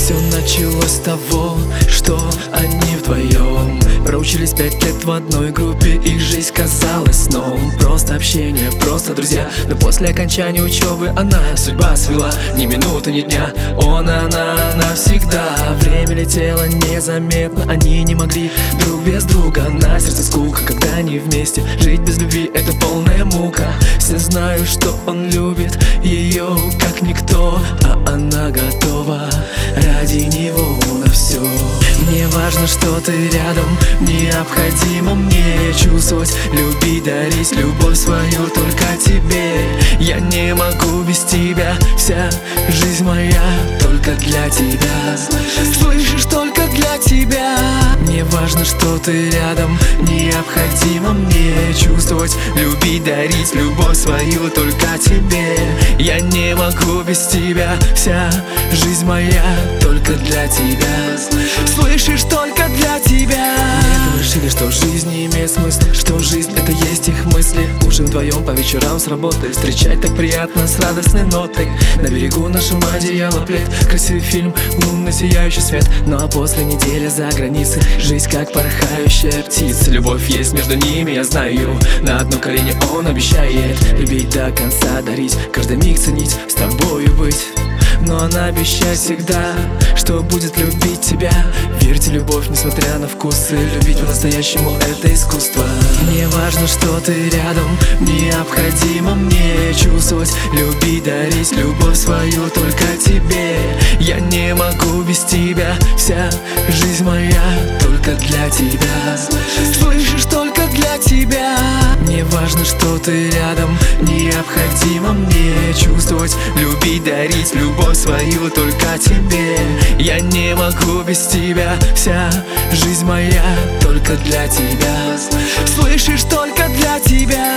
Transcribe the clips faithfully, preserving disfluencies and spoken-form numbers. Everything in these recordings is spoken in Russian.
Все началось с того, что они вдвоем проучились пять лет в одной группе. Их жизнь казалась сном. Просто общение, просто друзья. Но после окончания учебы она судьба свела. Ни минуты, ни дня, он и она навсегда. Время летело незаметно, они не могли друг без друга. На сердце скука, когда они вместе. Жить без любви — это полная мука. Все знают, что он любит ее как никто, а она готова ради него на все. Мне важно, что ты рядом, необходимо мне чувствовать, любить, дарить любовь свою только тебе. Я не могу без тебя, вся жизнь моя только для тебя. Слышишь, только для тебя. Мне важно, что ты рядом, необходимо мне чувствовать, любить, дарить любовь свою только тебе. Я не могу без тебя, вся жизнь моя только для тебя. Слышишь, только для тебя. Мне решили, что жизнь не имеет смысла, что жизнь — это есть их мысли. Ужин вдвоем по вечерам с работы, встречать так приятно с радостной нотой. На берегу нашего одеяла плед, красивый фильм, лунный сияющий свет. Ну а после недели за границей жизнь как порхающая птица. Любовь есть между ними, я знаю. На одно колени он обещает любить до конца, дарить, каждый миг ценить, с тобою быть. Но она обещает всегда, что будет любить тебя. Верьте, любовь, несмотря на вкусы, любить по-настоящему — это искусство. Мне важно, что ты рядом, необходимо мне чувствовать, любить, дарить любовь свою только тебе. Я не могу без тебя, вся жизнь моя только для тебя. Слышишь, только для тебя. Мне важно, что ты рядом, необходимо мне чувствовать, любить, дарить любовь свою только тебе. Я не могу без тебя, вся жизнь моя только для тебя. Слышишь, только для тебя.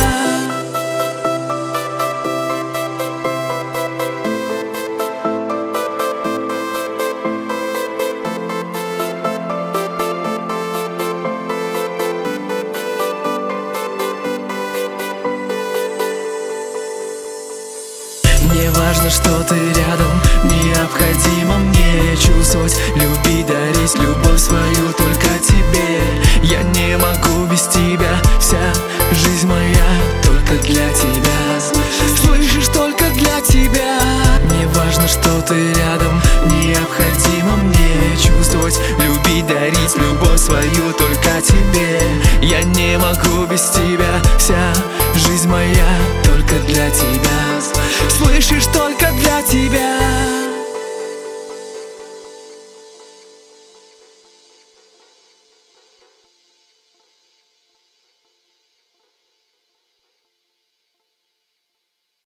Мне важно, что ты рядом, необходимо мне чувствовать, любить, дарить любовь свою только тебе. Я не могу без тебя, вся жизнь моя только для тебя. Слышишь, только для тебя. Мне важно, что ты рядом, необходимо мне чувствовать, любить, дарить любовь свою только тебе. Я не могу без тебя, вся жизнь моя только для тебя. Слышишь, только для тебя.